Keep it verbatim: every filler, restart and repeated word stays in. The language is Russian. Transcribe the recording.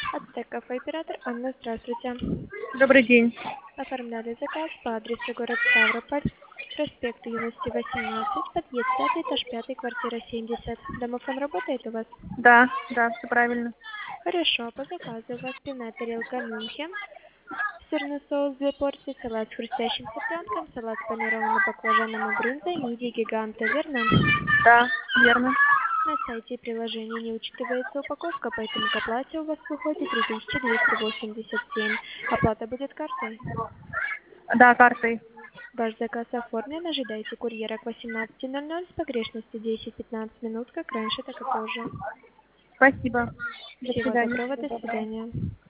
Ацтек кафе оператор Анна, здравствуйте. Добрый день. Оформляли заказ по адресу город Ставрополь, проспект Юности восемнадцать, подъезд пятый, этаж пятый, квартира семьдесят. Домофон работает у вас? Да, да, все правильно. Хорошо, по заказу у вас пивная тарелка Мюнхен, сырный соус, две порции, салат с хрустящим цыпленком, салат с панированным баклажаном и брынзой, мидии гиганта, верно? Да, верно. На сайте и приложении не учитывается упаковка, поэтому к оплате у вас выходит три тысячи двести восемьдесят семь. Оплата будет картой. Да, картой. Ваш заказ оформлен, ожидайте курьера к восемнадцати ноль-ноль с погрешностью десять-пятнадцать минут, как раньше, так и позже. Спасибо. До Всего свидания. доброго, Всего до доброго. свидания.